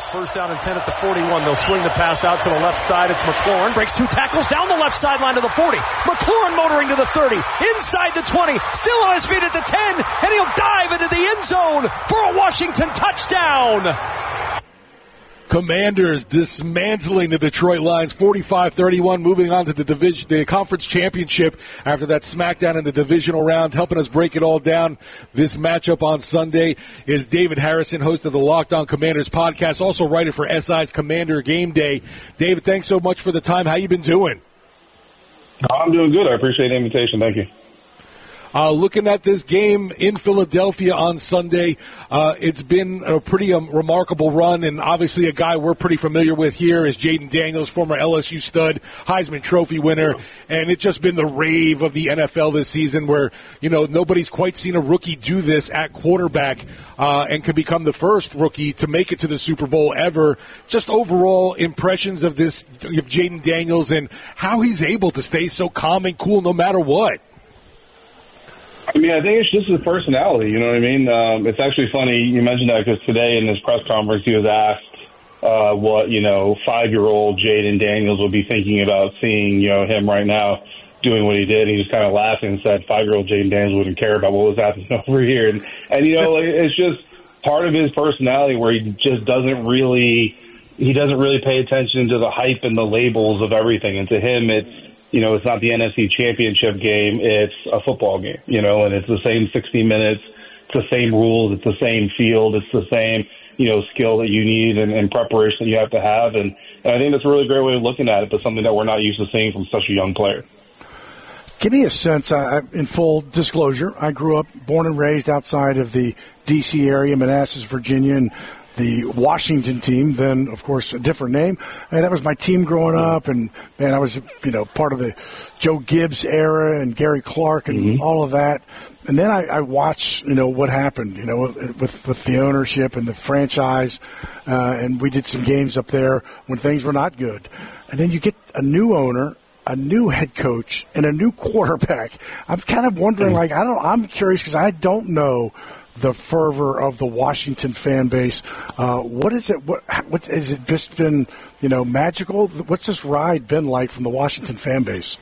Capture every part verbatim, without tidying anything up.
First down and ten at the forty-one. They'll swing the pass out to the left side. It's McLaurin. Breaks two tackles down the left sideline to the forty. McLaurin motoring to the thirty. Inside the twenty. Still on his feet at the ten. And he'll dive into the end zone for a Washington touchdown. Commanders dismantling the Detroit Lions forty-five thirty-one, moving on to the division, the conference championship after that smackdown in the divisional round. Helping us break it all down, this matchup on Sunday is David Harrison, host of the Locked On Commanders podcast, also writer for S I's Commander Game Day. David, thanks so much for the time. How you been doing? I'm doing good. I appreciate the invitation. Thank you. Uh, looking at this game in Philadelphia on Sunday, uh, it's been a pretty um, remarkable run, and obviously a guy we're pretty familiar with here is Jayden Daniels, former L S U stud, Heisman Trophy winner, and it's just been the rave of the N F L this season where, you know, nobody's quite seen a rookie do this at quarterback uh, and could become the first rookie to make it to the Super Bowl ever. Just overall impressions of this, of Jayden Daniels and how he's able to stay so calm and cool no matter what. I mean, I think it's just his personality, you know what I mean? Um, it's actually funny you mentioned that because today in his press conference he was asked uh, what, you know, five-year-old Jayden Daniels would be thinking about seeing, you know, him right now doing what he did. He just kind of laughed and said five-year-old Jayden Daniels wouldn't care about what was happening over here. And, and you know, like, it's just part of his personality where he just doesn't really – he doesn't really pay attention to the hype and the labels of everything. And to him, it's, you know, it's not the N F C Championship game. It's a football game, you know, and it's the same sixty minutes. It's the same rules. It's the same field. It's the same, you know, skill that you need and, and preparation that you have to have. And, and I think that's a really great way of looking at it, but something that we're not used to seeing from such a young player. Give me a sense, uh, in full disclosure, I grew up, born and raised outside of the D C area, Manassas, Virginia, and the Washington team, then, of course, a different name. And that was my team growing up, and, man, I was, you know, part of the Joe Gibbs era and Gary Clark and mm-hmm. all of that. And then I, I watched, you know, what happened, you know, with, with the ownership and the franchise, uh, and we did some games up there when things were not good. And then you get a new owner, a new head coach, and a new quarterback. I'm kind of wondering, mm-hmm. like, I don't, I'm curious because I don't know the fervor of the Washington fan base. Uh, what is it? What, what has it just been, you know, magical? What's this ride been like from the Washington fan base?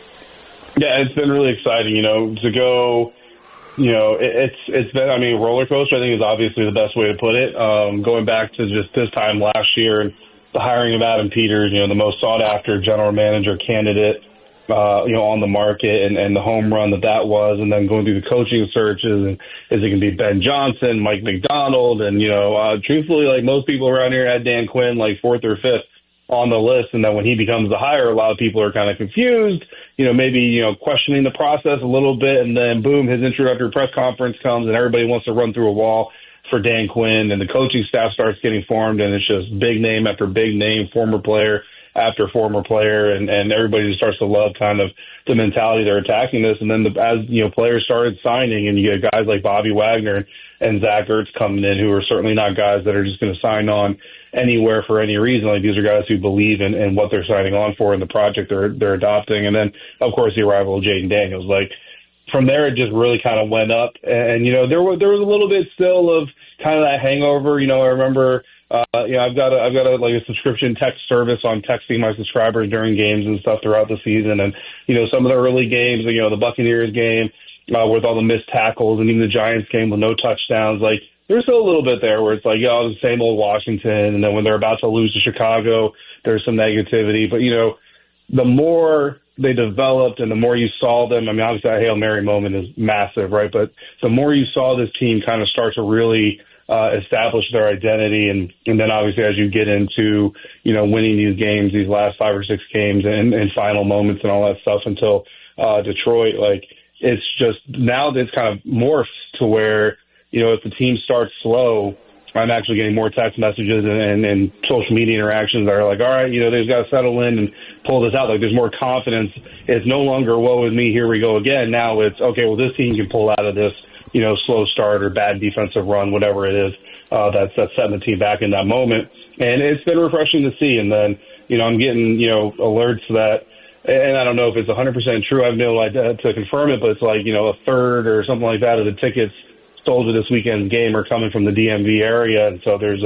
Yeah, it's been really exciting, you know, to go, you know, it, it's it's been, I mean, roller coaster, I think is obviously the best way to put it. Um, going back to just this time last year and the hiring of Adam Peters, you know, the most sought after general manager candidate, Uh, you know, on the market and, and the home run that that was, and then going through the coaching searches, and is it going to be Ben Johnson, Mike McDonald, and, you know, uh, truthfully, like most people around here had Dan Quinn like fourth or fifth on the list, and then when he becomes the hire, a lot of people are kind of confused, you know, maybe, you know, questioning the process a little bit, and then boom, his introductory press conference comes, and everybody wants to run through a wall for Dan Quinn, and the coaching staff starts getting formed, and it's just big name after big name, former player after former player, and, and everybody just starts to love kind of the mentality they're attacking this. And then the, as, you know, players started signing, and you get guys like Bobby Wagner and Zach Ertz coming in, who are certainly not guys that are just going to sign on anywhere for any reason. Like, these are guys who believe in, in what they're signing on for and the project they're, they're adopting. And then, of course, the arrival of Jayden Daniels. Like, from there, it just really kind of went up. And, you know, there was, there was a little bit still of kind of that hangover. You know, I remember, Uh, you know, I've got a, I've got a, like a subscription text service on texting my subscribers during games and stuff throughout the season. And, you know, some of the early games, you know, the Buccaneers game uh, with all the missed tackles, and even the Giants game with no touchdowns, like, there's still a little bit there where it's like, yeah, the same old Washington. And then when they're about to lose to Chicago, there's some negativity. But, you know, the more they developed and the more you saw them, I mean, obviously that Hail Mary moment is massive, right? But the more you saw this team kind of start to really Uh, establish their identity, and, and then obviously as you get into, you know, winning these games, these last five or six games and, and final moments and all that stuff until uh, Detroit, like, it's just now it's kind of morphed to where, you know, if the team starts slow, I'm actually getting more text messages and, and, and social media interactions that are like, all right, you know, they've got to settle in and pull this out. Like, there's more confidence. It's no longer, woe is me, here we go again. Now it's, okay, well, this team can pull out of this, you know, slow start or bad defensive run, whatever it is, uh, that's, that's setting the team back in that moment. And it's been refreshing to see. And then, you know, I'm getting, you know, alerts that, and I don't know if it's one hundred percent true, I've been able to confirm it, but it's like, you know, a third or something like that of the tickets sold to this weekend's game are coming from the D M V area. And so there's a,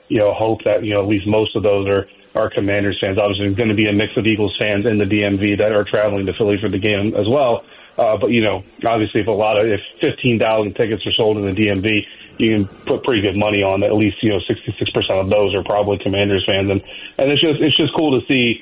you know, hope that, you know, at least most of those are, are Commanders fans. Obviously, there's going to be a mix of Eagles fans in the D M V that are traveling to Philly for the game as well. Uh, but, you know, obviously if a lot of, if fifteen thousand tickets are sold in the D M V, you can put pretty good money on that. At least, you know, sixty-six percent of those are probably Commanders fans. And, and it's just, it's just cool to see,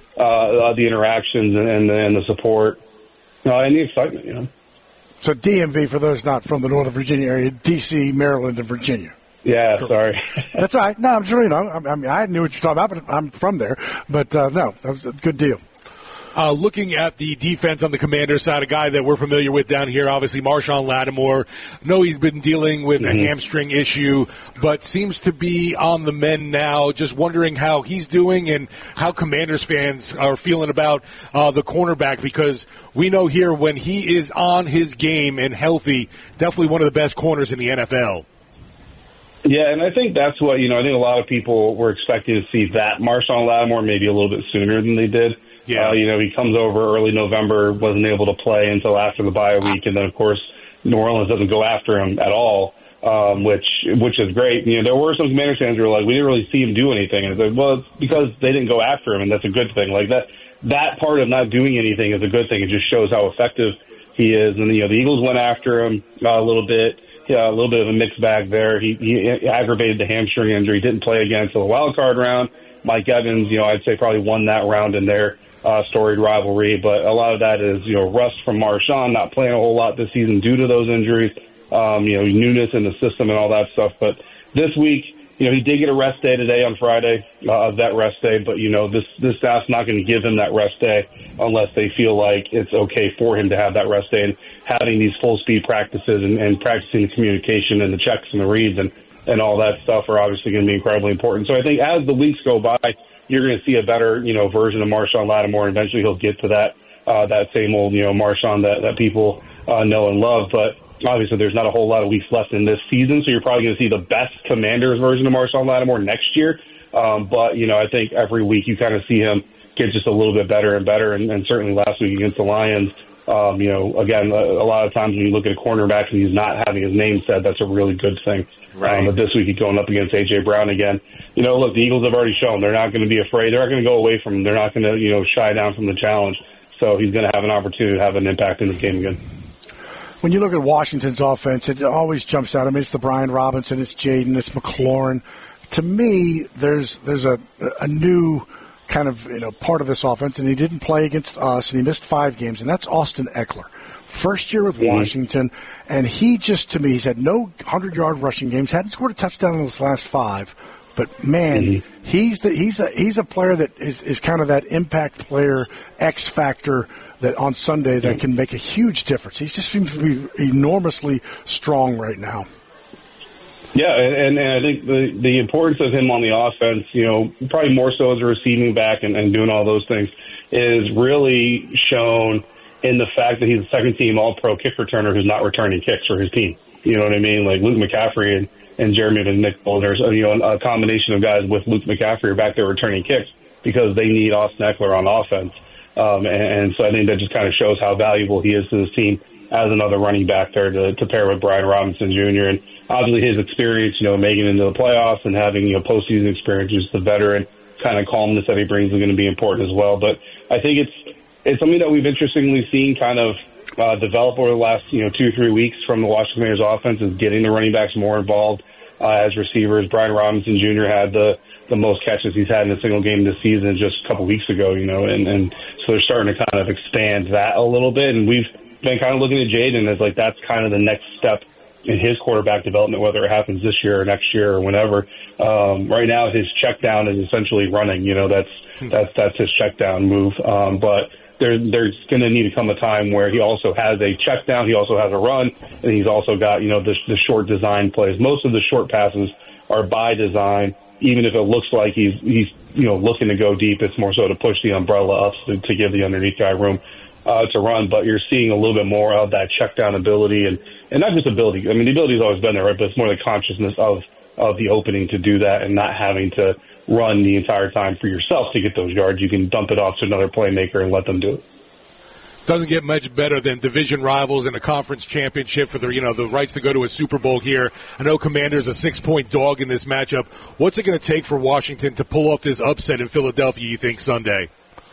uh, the interactions and, and, and the support, uh, and the excitement, you know. So D M V, for those not from the Northern Virginia area, D C, Maryland, and Virginia. Yeah, sorry. That's all right. No, I'm sure, you know, I, I mean, I knew what you're talking about, but I'm from there. But, uh, no, that was a good deal. Uh, looking at the defense on the Commanders side, a guy that we're familiar with down here, obviously Marshawn Lattimore. know he's been dealing with mm-hmm. a hamstring issue, but seems to be on the mend now. Just wondering how he's doing and how Commanders fans are feeling about uh, the cornerback, because we know here when he is on his game and healthy, definitely one of the best corners in the N F L. Yeah, and I think that's what, you know, I think a lot of people were expecting to see that Marshawn Lattimore maybe a little bit sooner than they did. Yeah. Uh, you know, he comes over early November, wasn't able to play until after the bye week, and then, of course, New Orleans doesn't go after him at all, um, which which is great. You know, there were some Commanders fans who were like, we didn't really see him do anything. And it's like, well, it's because they didn't go after him, and that's a good thing. Like, that that part of not doing anything is a good thing. It just shows how effective he is. And, you know, the Eagles went after him uh, a little bit. Yeah, a little bit of a mixed bag there. He, he aggravated the hamstring injury, didn't play again until the wild card round. Mike Evans, you know, I'd say probably won that round in their uh, storied rivalry, but a lot of that is, you know, rust from Marshawn, not playing a whole lot this season due to those injuries, um, you know, newness in the system and all that stuff. But this week, you know, he did get a rest day today on Friday, uh, that rest day, but, you know, this, this staff's not going to give him that rest day unless they feel like it's okay for him to have that rest day. And having these full-speed practices and, and practicing the communication and the checks and the reads and, and all that stuff are obviously going to be incredibly important. So I think as the weeks go by, you're going to see a better, you know, version of Marshawn Lattimore, and eventually he'll get to that uh, that same old, you know, Marshawn that, that people uh, know and love. But obviously there's not a whole lot of weeks left in this season, so you're probably going to see the best Commanders version of Marshawn Lattimore next year. Um, but, you know, I think every week you kind of see him get just a little bit better and better, and, and certainly last week against the Lions, um, you know, again, a, a lot of times when you look at a cornerback and he's not having his name said, that's a really good thing. Right. Um, but this week he's going up against A J. Brown again. You know, look, the Eagles have already shown they're not going to be afraid. They're not going to go away from him. They're not going to, you know, shy down from the challenge. So he's going to have an opportunity to have an impact in this game again. When you look at Washington's offense, it always jumps out. I mean, it's the Brian Robinson, it's Jaden, it's McLaurin. To me, there's there's a a new kind of, you know, part of this offense, and he didn't play against us, and he missed five games, and that's Austin Eckler. First year with mm-hmm. Washington, and he just, to me, he's had no hundred-yard rushing games, hadn't scored a touchdown in his last five, but, man, mm-hmm. he's the, he's a he's a player that is, is kind of that impact player, X factor that on Sunday that mm-hmm. can make a huge difference. He just seems to be enormously strong right now. Yeah, and, and I think the, the importance of him on the offense, you know, probably more so as a receiving back and, and doing all those things, is really shown in the fact that he's a second-team All-Pro kick returner who's not returning kicks for his team. You know what I mean? Like Luke McCaffrey and, and Jeremy McNichol, there's you know a combination of guys with Luke McCaffrey are back there returning kicks because they need Austin Eckler on offense. Um, and, and so I think that just kind of shows how valuable he is to his team as another running back there to, to pair with Brian Robinson Junior And obviously his experience, you know, making it into the playoffs and having, you know, postseason experience, just the veteran kind of calmness that he brings is going to be important as well. But I think it's it's something that we've interestingly seen kind of uh, develop over the last, you know, two or three weeks from the Washington Commanders offense, is getting the running backs more involved uh, as receivers. Brian Robinson Junior had the, the most catches he's had in a single game this season just a couple weeks ago, you know, and, and so they're starting to kind of expand that a little bit. And we've been kind of looking at Jaden as like that's kind of the next step in his quarterback development, whether it happens this year or next year or whenever. Um, right now, his check down is essentially running. You know, that's that's that's his check down move. Um, but there, there's going to need to come a time where he also has a check down, he also has a run, and he's also got, you know, the, the short design plays. Most of the short passes are by design. Even if it looks like he's he's you know looking to go deep, it's more so to push the umbrella up to, to give the underneath guy room uh, to run. But you're seeing a little bit more of that check down ability, and, and not just ability. I mean, the ability's always been there, right? But it's more the consciousness of of the opening to do that, and not having to run the entire time for yourself to get those yards. You can dump it off to another playmaker and let them do it. Doesn't get much better than division rivals in a conference championship for the you know the rights to go to a Super Bowl here. I know Commanders a six-point dog in this matchup. What's it going to take for Washington to pull off this upset in Philadelphia, you think, Sunday?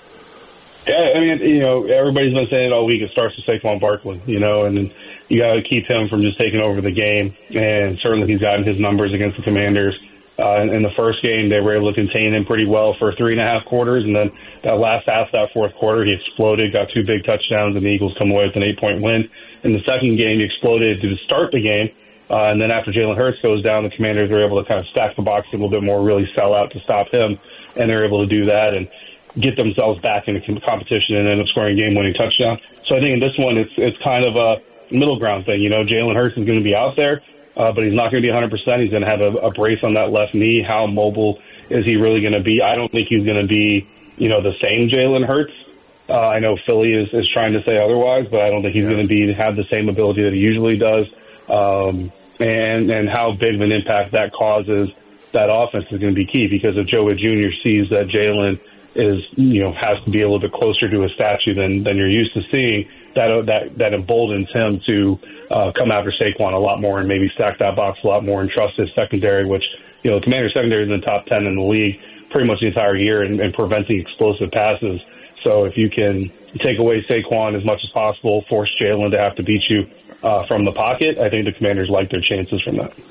Yeah, I mean, you know, everybody's been saying it all week. It starts with Saquon Barkley, you know, and you got to keep him from just taking over the game. And certainly he's gotten his numbers against the Commanders. Uh, in, in the first game, they were able to contain him pretty well for three and a half quarters. And then that last half, that fourth quarter, he exploded, got two big touchdowns, and the Eagles come away with an eight-point win. In the second game, he exploded to start the game. Uh, and then after Jalen Hurts goes down, the Commanders were able to kind of stack the box a little bit more, really sell out to stop him. And they're able to do that and get themselves back into competition and end up scoring a game-winning touchdown. So I think in this one, it's it's kind of a middle ground thing. You know, Jalen Hurts is going to be out there. Uh, but he's not going to be one hundred percent. He's going to have a, a brace on that left knee. How mobile is he really going to be? I don't think he's going to be, you know, the same Jalen Hurts. Uh, I know Philly is, is trying to say otherwise, but I don't think he's yeah. going to be have the same ability that he usually does. Um, and and how big of an impact that causes that offense is going to be key, because if Joe Junior sees that Jalen is, you know, has to be a little bit closer to a statue than than you're used to seeing, that that that emboldens him to Uh, come after Saquon a lot more and maybe stack that box a lot more and trust his secondary, which, you know, the Commanders' secondary is in the top ten in the league pretty much the entire year and, and preventing explosive passes. So if you can take away Saquon as much as possible, force Jalen to have to beat you uh, from the pocket, I think the Commanders like their chances from that.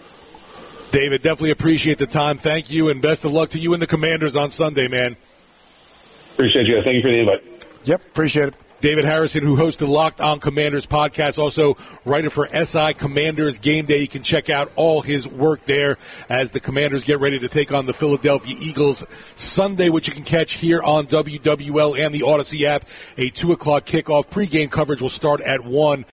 David, definitely appreciate the time. Thank you, and best of luck to you and the Commanders on Sunday, man. Appreciate you. Thank you for the invite. Yep, appreciate it. David Harrison, who hosts the Locked On Commanders podcast, also writer for S I Commanders Game Day. You can check out all his work there as the Commanders get ready to take on the Philadelphia Eagles Sunday, which you can catch here on W W L and the Odyssey app. A two o'clock kickoff. Pre-game coverage will start at one.